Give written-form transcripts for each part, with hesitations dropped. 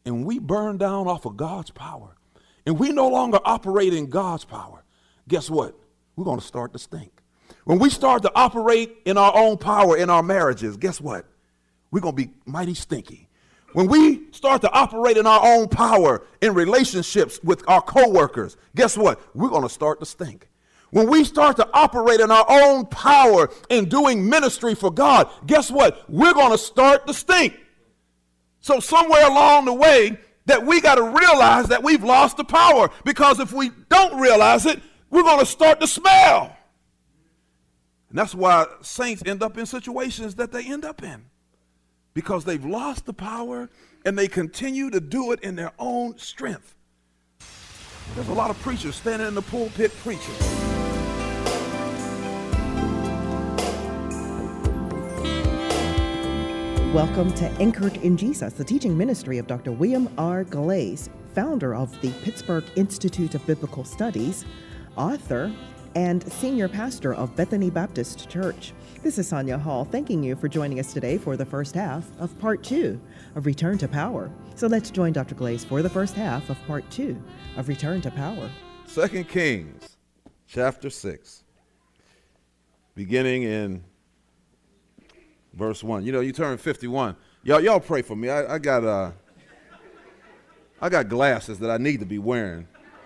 and we burn down off of God's power, and we no longer operate in God's power, guess what? We're going to start to stink. When we start to operate in our own power in our marriages, guess what? We're going to be mighty stinky. When we start to operate in our own power in relationships with our coworkers, guess what? We're going to start to stink. When we start to operate in our own power in doing ministry for God, guess what? We're going to start to stink. So somewhere along the way that we got to realize that we've lost the power, because if we don't realize it, we're going to start to smell. And that's why saints end up in situations that they end up in, because they've lost the power and they continue to do it in their own strength. There's a lot of preachers standing in the pulpit preaching. Welcome to Anchored in Jesus, the teaching ministry of Dr. William R. Glaze, founder of the Pittsburgh Institute of Biblical Studies, author, and senior pastor of Bethany Baptist Church. This is Sonia Hall, thanking you for joining us today for the first half of Part 2 of Return to Power. So let's join Dr. Glaze for the first half of Part 2 of Return to Power. 2 Kings, chapter 6, beginning in verse 1. You know, you turn 51. Y'all pray for me. I got glasses that I need to be wearing.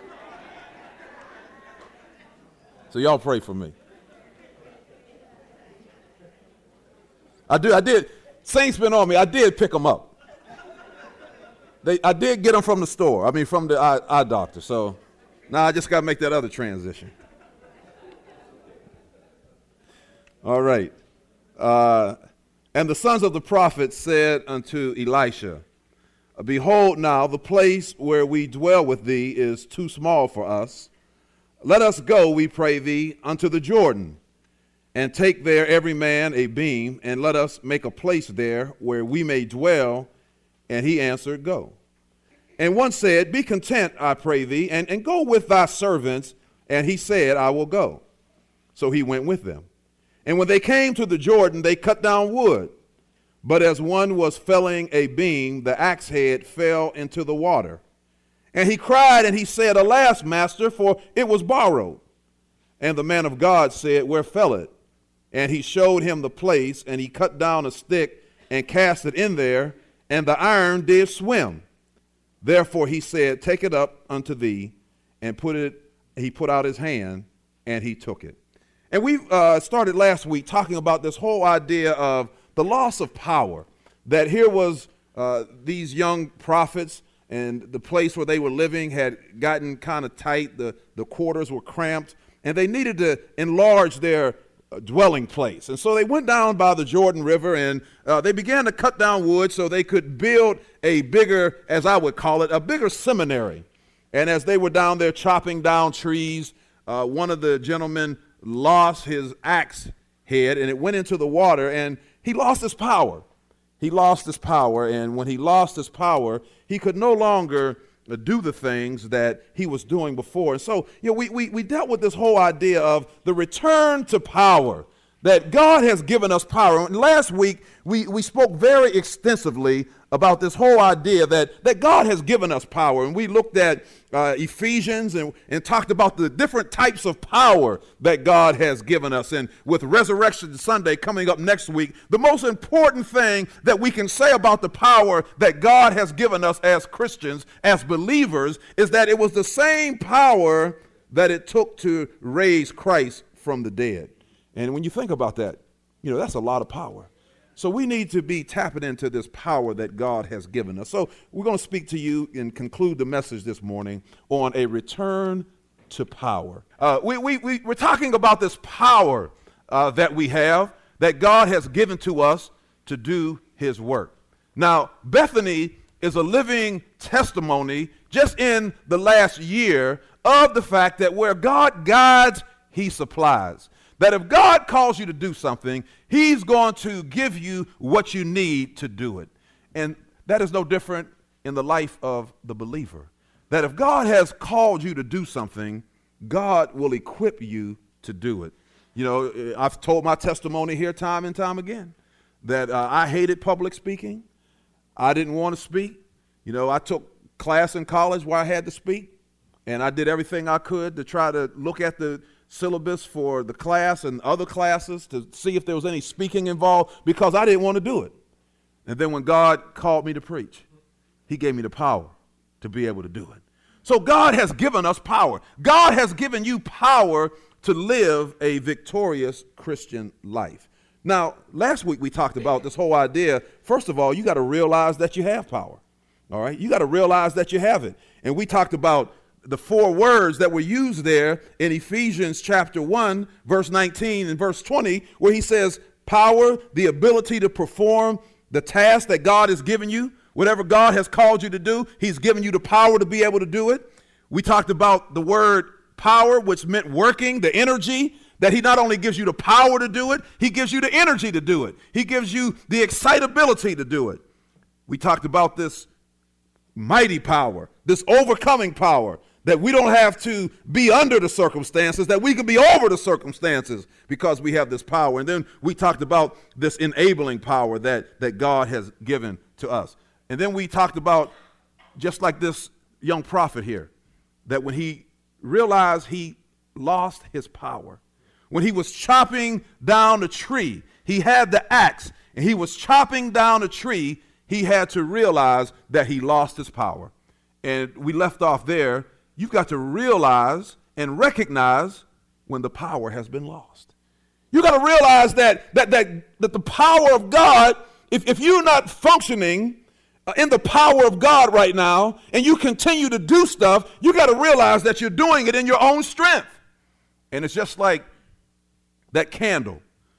So y'all pray for me. I did. Saints been on me. I did pick them up. I did get them from the store. From the eye doctor. So now I just got to make that other transition. All right. And the sons of the prophets said unto Elisha, Behold now, the place where we dwell with thee is too small for us. Let us go, we pray thee, unto the Jordan, and take there every man a beam, and let us make a place there where we may dwell. And he answered, Go. And one said, Be content, I pray thee, and go with thy servants. And he said, I will go. So he went with them. And when they came to the Jordan, they cut down wood. But as one was felling a beam, the axe head fell into the water. And he cried, and he said, Alas, master, for it was borrowed. And the man of God said, Where fell it? And he showed him the place, and he cut down a stick and cast it in there, and the iron did swim. Therefore he said, Take it up unto thee, and he put out his hand, and he took it. And we started last week talking about this whole idea of the loss of power, that here was these young prophets, and the place where they were living had gotten kind of tight. The quarters were cramped, and they needed to enlarge their dwelling place. And so they went down by the Jordan River, and they began to cut down wood so they could build a bigger, as I would call it, a bigger seminary. And as they were down there chopping down trees, one of the gentlemen lost his axe head, and it went into the water, and he lost his power. He lost his power, and when he lost his power, he could no longer do the things that he was doing before. And so, we dealt with this whole idea of the return to power, that God has given us power. And last week, we spoke very extensively about this whole idea that God has given us power. And we looked at Ephesians and talked about the different types of power that God has given us. And with Resurrection Sunday coming up next week, the most important thing that we can say about the power that God has given us as Christians, as believers, is that it was the same power that it took to raise Christ from the dead. And when you think about that, that's a lot of power. So we need to be tapping into this power that God has given us. So we're going to speak to you and conclude the message this morning on a return to power. We're talking about this power that we have, that God has given to us to do his work. Now, Bethany is a living testimony just in the last year of the fact that where God guides, he supplies. That if God calls you to do something, he's going to give you what you need to do it. And that is no different in the life of the believer. That if God has called you to do something, God will equip you to do it. I've told my testimony here time and time again that I hated public speaking. I didn't want to speak. I took class in college where I had to speak, and I did everything I could to try to look at the syllabus for the class and other classes to see if there was any speaking involved, because I didn't want to do it. And then when God called me to preach, he gave me the power to be able to do it. So God has given us power. God has given you power to live a victorious Christian life. Now, last week we talked about this whole idea. First of all, you got to realize that you have power. All right? You got to realize that you have it. And we talked about the 4 words that were used there in Ephesians chapter 1, verse 19 and verse 20, where he says power, the ability to perform the task that God has given you. Whatever God has called you to do, he's given you the power to be able to do it. We talked about the word power, which meant working, the energy, that he not only gives you the power to do it, he gives you the energy to do it. He gives you the excitability to do it. We talked about this mighty power, this overcoming power, that we don't have to be under the circumstances, that we can be over the circumstances because we have this power. And then we talked about this enabling power that God has given to us. And then we talked about, just like this young prophet here, that when he realized he lost his power, when he was chopping down a tree, he had the axe, and he was chopping down a tree, he had to realize that he lost his power. And we left off there. You've got to realize and recognize when the power has been lost. You've got to realize that the power of God, if you're not functioning in the power of God right now, and you continue to do stuff, you got to realize that you're doing it in your own strength. And it's just like that candle,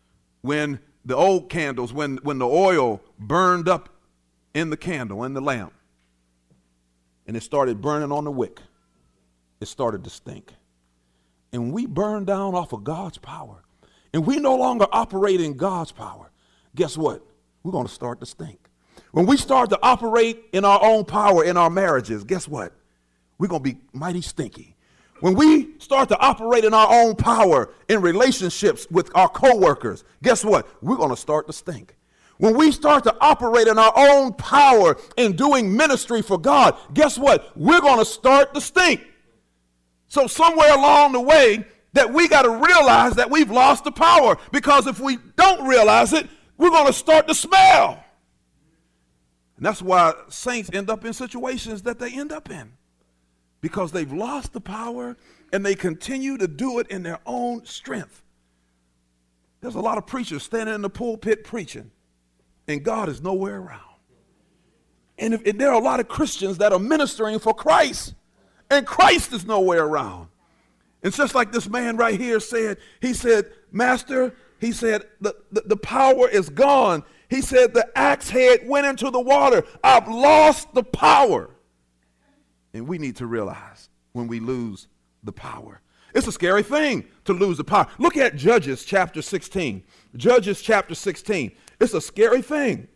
when the old candles, when the oil burned up in the candle, in the lamp, and it started burning on the wick, it started to stink. And we burn down off of God's power, and we no longer operate in God's power. Guess what? We're going to start to stink. When we start to operate in our own power in our marriages, guess what? We're going to be mighty stinky. When we start to operate in our own power in relationships with our coworkers, guess what? We're going to start to stink. When we start to operate in our own power in doing ministry for God, guess what? We're going to start to stink. So somewhere along the way that we got to realize that we've lost the power, because if we don't realize it, we're going to start to smell. And that's why saints end up in situations that they end up in, because they've lost the power and they continue to do it in their own strength. There's a lot of preachers standing in the pulpit preaching, and God is nowhere around. And there are a lot of Christians that are ministering for Christ, and Christ is nowhere around. It's just like this man right here said. He said, Master, he said, the power is gone. He said, the axe head went into the water. I've lost the power. And we need to realize when we lose the power. It's a scary thing to lose the power. Look at Judges chapter 16. Judges chapter 16. It's a scary thing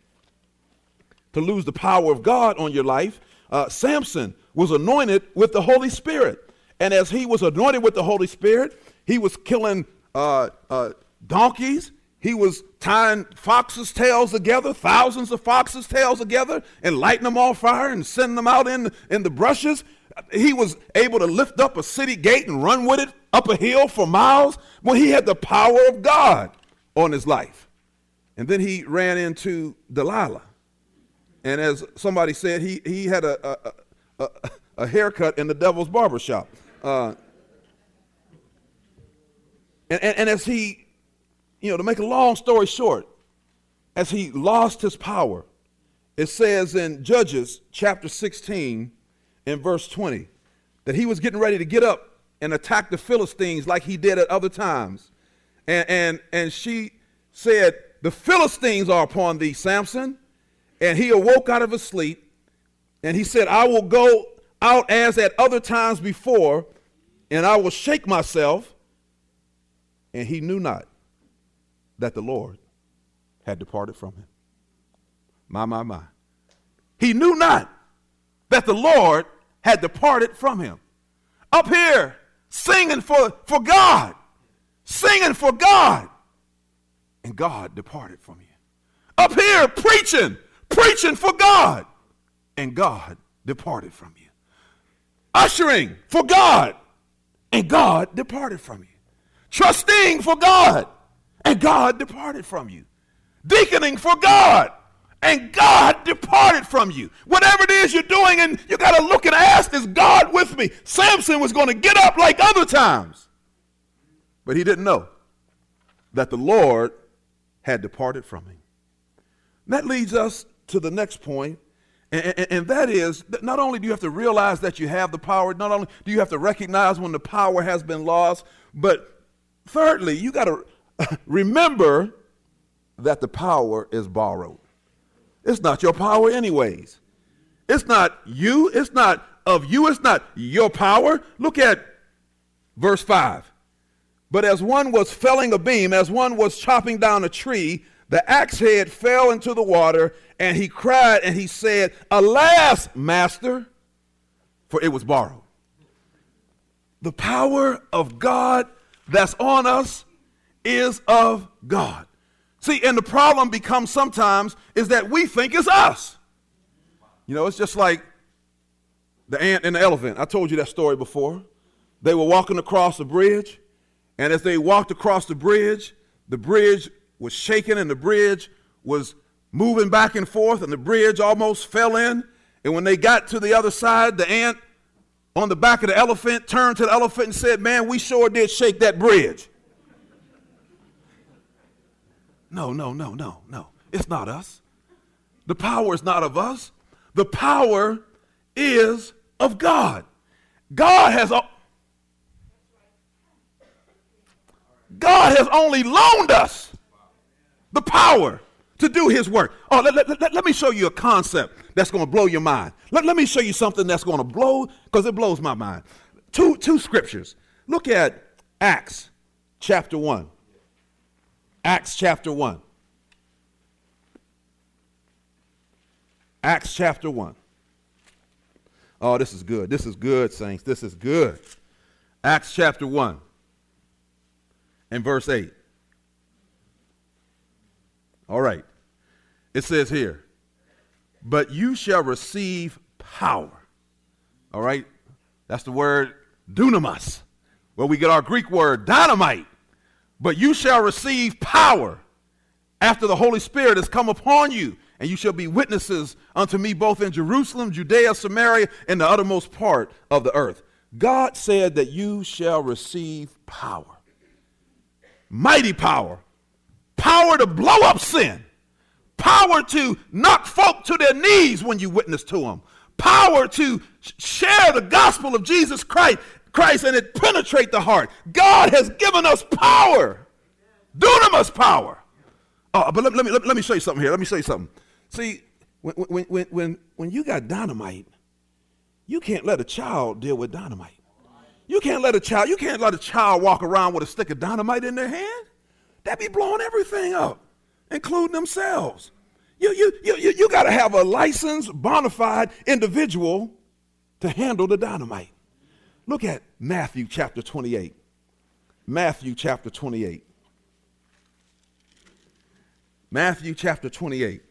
to lose the power of God on your life. Samson was anointed with the Holy Spirit. And as he was anointed with the Holy Spirit, he was killing donkeys. He was tying foxes' tails together, thousands of foxes' tails together, and lighting them on fire and sending them out in the brushes. He was able to lift up a city gate and run with it up a hill for miles. Well, he had the power of God on his life. And then he ran into Delilah. And as somebody said, he had a haircut in the devil's barbershop. And as he, to make a long story short, as he lost his power, it says in Judges chapter 16 and verse 20 that he was getting ready to get up and attack the Philistines like he did at other times. And she said, the Philistines are upon thee, Samson. And he awoke out of his sleep, and he said, I will go out as at other times before, and I will shake myself. And he knew not that the Lord had departed from him. My. He knew not that the Lord had departed from him. Up here, singing for God. Singing for God. And God departed from you. Up here, preaching for God. and God departed from you. Ushering for God, and God departed from you. Trusting for God, and God departed from you. Deaconing for God, and God departed from you. Whatever it is you're doing, and you got to look and ask, is God with me? Samson was going to get up like other times, but he didn't know that the Lord had departed from him. That leads us to the next point, and that is that not only do you have to realize that you have the power, not only do you have to recognize when the power has been lost, but thirdly, you got to remember that the power is borrowed. It's not your power anyways. It's not you. It's not of you. It's not your power. Look at verse 5. But as one was felling a beam, as one was chopping down a tree, the axe head fell into the water, and he cried and he said, "Alas, master," for it was borrowed. The power of God that's on us is of God. See, and the problem becomes sometimes is that we think it's us. You know, it's just like the ant and the elephant. I told you that story before. They were walking across the bridge, and as they walked across the bridge was shaking and the bridge was moving back and forth, and the bridge almost fell in. And when they got to the other side, the ant on the back of the elephant turned to the elephant and said, "Man, we sure did shake that bridge." No. It's not us. The power is not of us. The power is of God. God has only loaned us the power to do his work. Oh, let me show you a concept that's going to blow your mind. Let me show you something that's going to blow, because it blows my mind. Two scriptures. Look at Acts chapter 1. Acts chapter 1. Acts chapter 1. Oh, this is good. This is good, saints. This is good. Acts chapter 1 and verse 8. All right. It says here, "But you shall receive power." All right. That's the word dunamis, where we get our Greek word dynamite. "But you shall receive power after the Holy Spirit has come upon you, and you shall be witnesses unto me both in Jerusalem, Judea, Samaria, and the uttermost part of the earth." God said that you shall receive power. Mighty power. Power to blow up sin. Power to knock folk to their knees when you witness to them. Power to share the gospel of Jesus Christ and it penetrate the heart. God has given us power. Dunamis power. Oh, but let me show you something here. Let me show you something. See, when you got dynamite, you can't let a child deal with dynamite. You can't let a child walk around with a stick of dynamite in their hand. That'd be blowing everything up, including themselves. You got to have a licensed, bona fide individual to handle the dynamite. Look at Matthew chapter 28. Matthew chapter 28. Matthew chapter 28.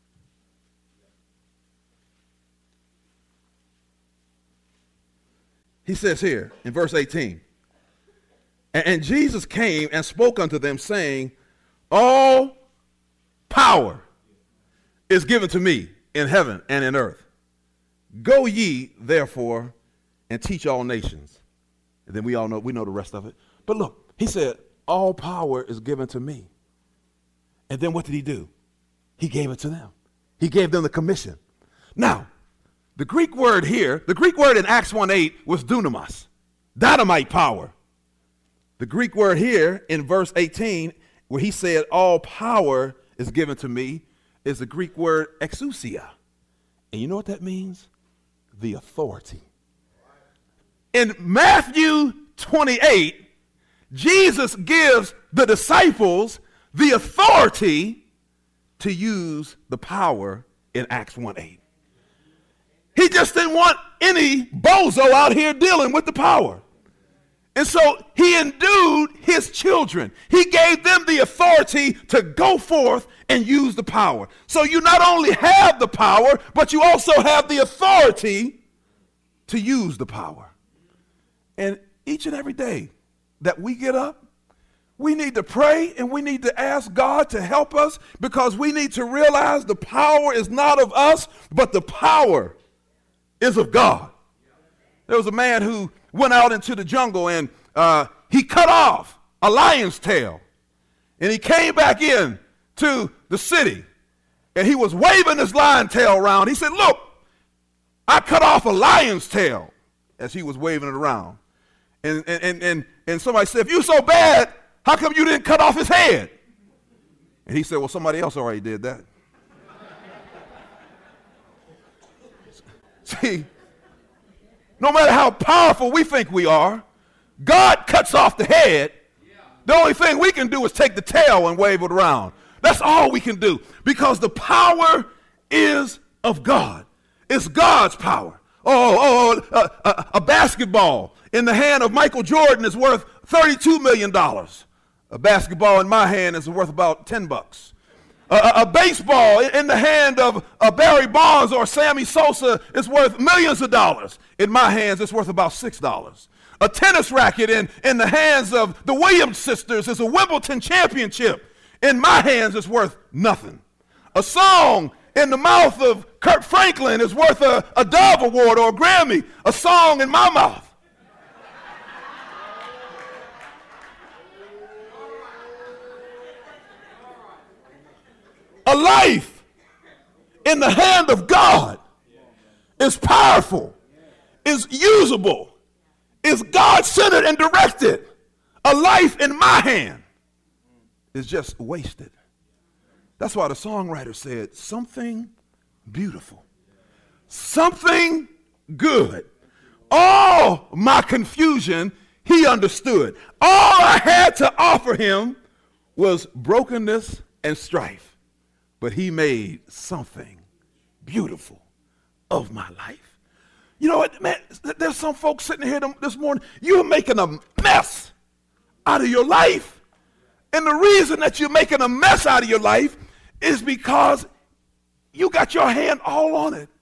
He says here in verse 18, "And Jesus came and spoke unto them, saying, All power is given to me in heaven and in earth. Go ye, therefore, and teach all nations." And then we know the rest of it. But look, he said, all power is given to me. And then what did he do? He gave it to them. He gave them the commission. Now, the Greek word here, the Greek word in Acts 1:8 was dunamis, dynamite power. The Greek word here in verse 18, where he said, all power is given to me, is the Greek word exousia. And you know what that means? The authority. In Matthew 28, Jesus gives the disciples the authority to use the power in Acts 1:8. He just didn't want any bozo out here dealing with the power. And so he endued his children. He gave them the authority to go forth and use the power. So you not only have the power, but you also have the authority to use the power. And each and every day that we get up, we need to pray and we need to ask God to help us, because we need to realize the power is not of us, but the power is of God. There was a man who went out into the jungle and he cut off a lion's tail. And he came back in to the city and he was waving his lion tail around. He said, "Look, I cut off a lion's tail," as he was waving it around. And somebody said, "If you're so bad, how come you didn't cut off his head?" And he said, "Well, somebody else already did that." See, no matter how powerful we think we are, God cuts off the head. The only thing we can do is take the tail and wave it around. That's all we can do, because the power is of God. It's God's power. A basketball in the hand of Michael Jordan is worth $32 million. A basketball in my hand is worth about $10. A baseball in the hand of Barry Bonds or Sammy Sosa is worth millions of dollars. In my hands, it's worth about $6. A tennis racket in the hands of the Williams sisters is a Wimbledon championship. In my hands, it's worth nothing. A song in the mouth of Kirk Franklin is worth a Dove Award or a Grammy. A song in my mouth. A life in the hand of God is powerful, is usable, is God-centered and directed. A life in my hand is just wasted. That's why the songwriter said, something beautiful, something good. All my confusion, he understood. All I had to offer him was brokenness and strife. But he made something beautiful of my life. You know what, man, there's some folks sitting here this morning, you're making a mess out of your life. And the reason that you're making a mess out of your life is because you got your hand all on it.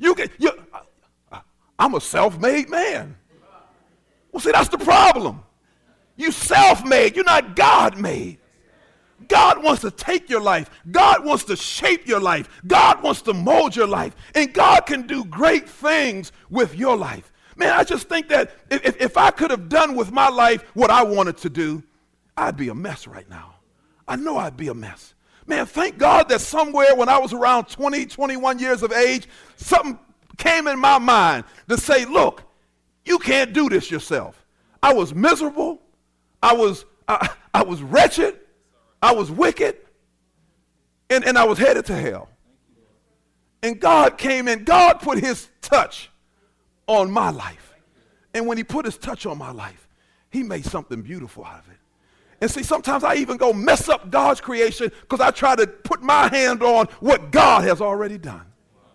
I'm a self-made man. Well, see, that's the problem. You self-made, you're not God-made. God wants to take your life. God wants to shape your life. God wants to mold your life. And God can do great things with your life. Man, I just think that if I could have done with my life what I wanted to do, I'd be a mess right now. I know I'd be a mess. Man, thank God that somewhere when I was around 20, 21 years of age, something came in my mind to say, look, you can't do this yourself. I was miserable. I was wretched. I was wicked, and I was headed to hell. And God came in. God put his touch on my life. And when he put his touch on my life, he made something beautiful out of it. And see, sometimes I even go mess up God's creation because I try to put my hand on what God has already done.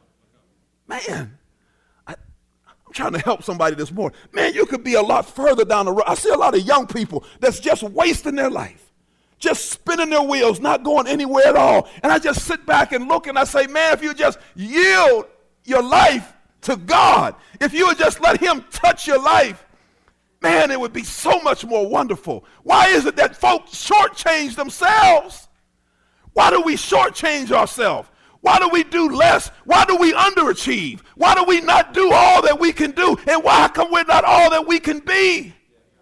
Man, I'm trying to help somebody this morning. Man, you could be a lot further down the road. I see a lot of young people that's just wasting their life. Just spinning their wheels, not going anywhere at all. And I just sit back and look and I say, man, if you just yield your life to God, if you would just let him touch your life, man, it would be so much more wonderful. Why is it that folks shortchange themselves? Why do we shortchange ourselves? Why do we do less? Why do we underachieve? Why do we not do all that we can do? And why come we're not all that we can be?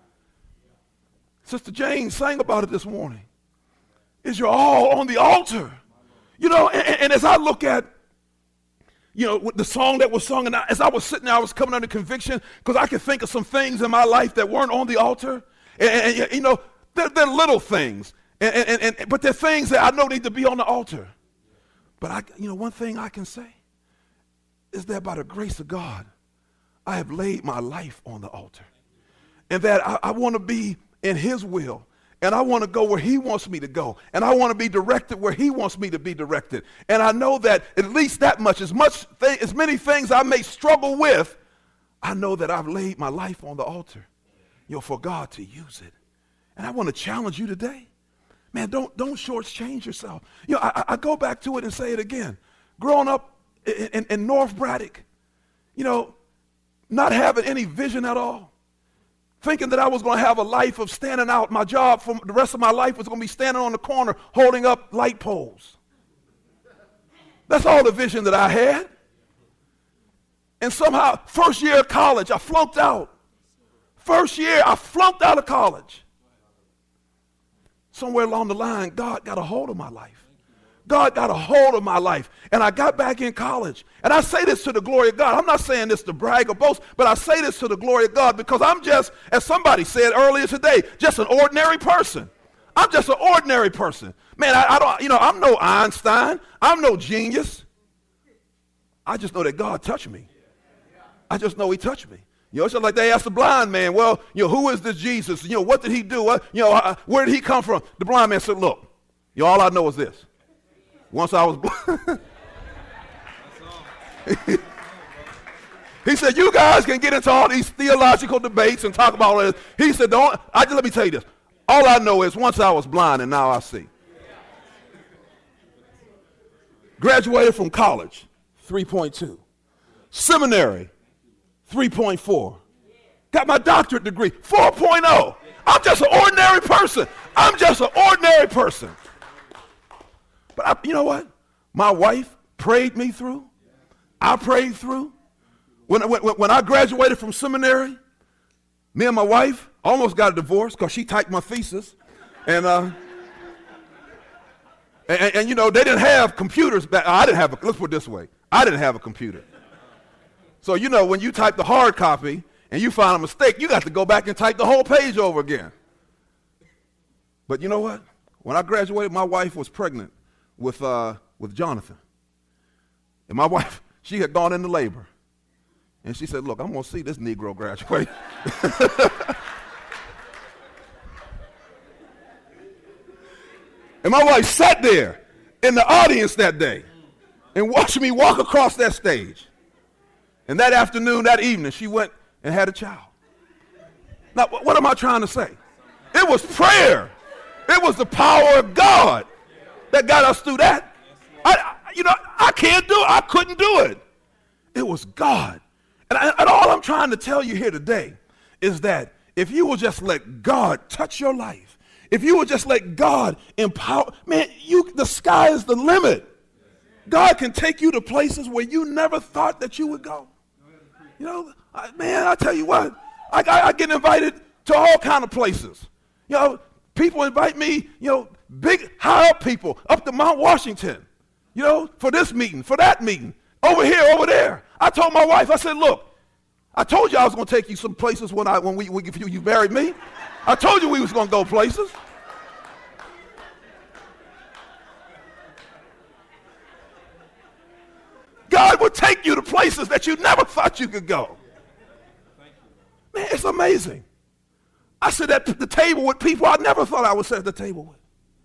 Sister Jane sang about it this morning. Is your all on the altar? You know, and as I look at, you know, the song that was sung, and as I was sitting there, I was coming under conviction because I could think of some things in my life that weren't on the altar. And you know, they're little things, but they're things that I know need to be on the altar. But one thing I can say is that by the grace of God, I have laid my life on the altar, and that I want to be in his will. And I want to go where he wants me to go. And I want to be directed where he wants me to be directed. And I know that at least that much, as many things I may struggle with, I know that I've laid my life on the altar. for God to use it. And I want to challenge you today. Man, don't shortchange yourself. I go back to it and say it again. Growing up in North Braddock, not having any vision at all, thinking that I was going to have a life of standing out. My job for the rest of my life was going to be standing on the corner holding up light poles. That's all the vision that I had. And somehow, first year of college, I flunked out. First year, I flunked out of college. Somewhere along the line, God got a hold of my life. God got a hold of my life. And I got back in college. And I say this to the glory of God. I'm not saying this to brag or boast, but I say this to the glory of God because I'm just, as somebody said earlier today, just an ordinary person. I'm just an ordinary person. Man, I'm no Einstein. I'm no genius. I just know that God touched me. I just know he touched me. It's just like they asked the blind man, well, who is this Jesus? What did he do? Where did he come from? The blind man said, look, all I know is this. Once I was blind. He said, you guys can get into all these theological debates and talk about all this. He said, let me tell you this. All I know is once I was blind and now I see. Graduated from college, 3.2. Seminary, 3.4. Got my doctorate degree, 4.0. I'm just an ordinary person. I'm just an ordinary person. But you know what? My wife prayed me through. I prayed through. When I graduated from seminary, me and my wife almost got a divorce because she typed my thesis. And they didn't have computers back. Let's put it this way. I didn't have a computer. So, when you type the hard copy and you find a mistake, you got to go back and type the whole page over again. But you know what? When I graduated, my wife was pregnant with Jonathan. And my wife, she had gone into labor. And she said, look, I'm going to see this Negro graduate. And my wife sat there in the audience that day and watched me walk across that stage. And that afternoon, that evening, she went and had a child. Now, what am I trying to say? It was prayer. It was the power of God that got us through that. I can't do it. I couldn't do it. It was God. And all I'm trying to tell you here today is that if you will just let God touch your life, if you will just let God empower, man, the sky is the limit. God can take you to places where you never thought that you would go. I tell you what, I get invited to all kind of places. People invite me, big, high up people up to Mount Washington, for this meeting, for that meeting, over here, over there. I told my wife, I said, look, I told you I was going to take you some places when you married me. I told you we was going to go places. God will take you to places that you never thought you could go. Man, it's amazing. I sit at the table with people I never thought I would sit at the table with.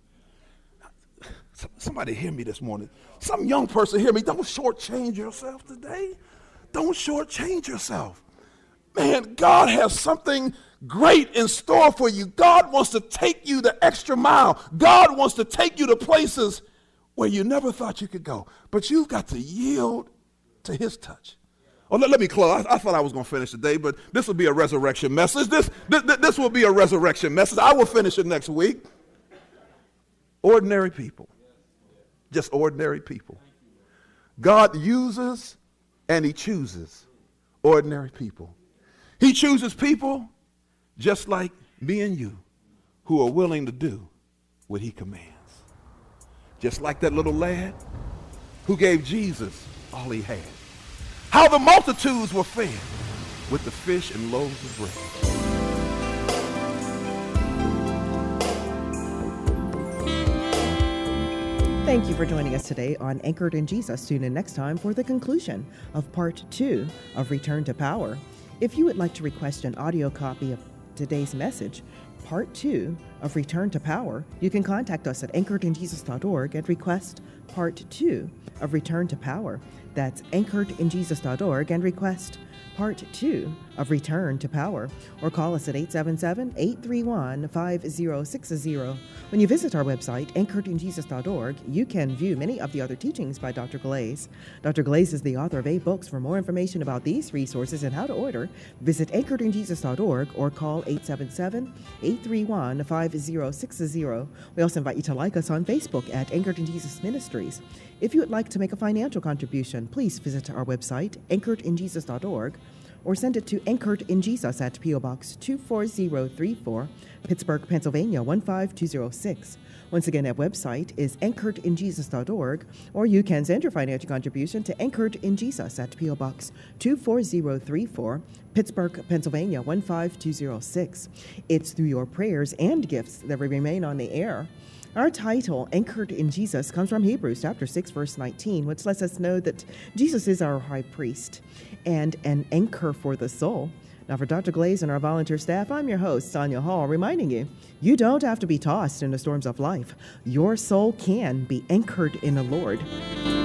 Somebody hear me this morning. Some young person hear me. Don't shortchange yourself today. Don't shortchange yourself. Man, God has something great in store for you. God wants to take you the extra mile. God wants to take you to places where you never thought you could go. But you've got to yield to his touch. Oh, let me close. I thought I was going to finish today, but this will be a resurrection message. This will be a resurrection message. I will finish it next week. Ordinary people. Just ordinary people. God uses and he chooses ordinary people. He chooses people just like me and you who are willing to do what he commands. Just like that little lad who gave Jesus all he had. How the multitudes were fed with the fish and loaves of bread. Thank you for joining us today on Anchored in Jesus. Tune in next time for the conclusion of Part 2 of Return to Power. If you would like to request an audio copy of today's message, Part 2 of Return to Power, you can contact us at anchoredinjesus.org and request Part 2 of Return to Power. That's anchoredinjesus.org and request Part 2 of Return to Power, or call us at 877-831-5060. When you visit our website, anchoredinjesus.org, you can view many of the other teachings by Dr. Glaze. Dr. Glaze is the author of 8 books. For more information about these resources and how to order, visit anchoredinjesus.org or call 877-831-5060. We also invite you to like us on Facebook at Anchored in Jesus Ministries. If you would like to make a financial contribution, please visit our website, anchoredinjesus.org, or send it to Anchored in Jesus at P.O. Box 24034, Pittsburgh, Pennsylvania 15206. Once again, that website is anchoredinjesus.org, or you can send your financial contribution to Anchored in Jesus at P.O. Box 24034, Pittsburgh, Pennsylvania 15206. It's through your prayers and gifts that we remain on the air. Our title, Anchored in Jesus, comes from Hebrews chapter 6, verse 19, which lets us know that Jesus is our high priest and an anchor for the soul. Now, for Dr. Glaze and our volunteer staff, I'm your host, Sonia Hall, reminding you, you don't have to be tossed in the storms of life. Your soul can be anchored in the Lord.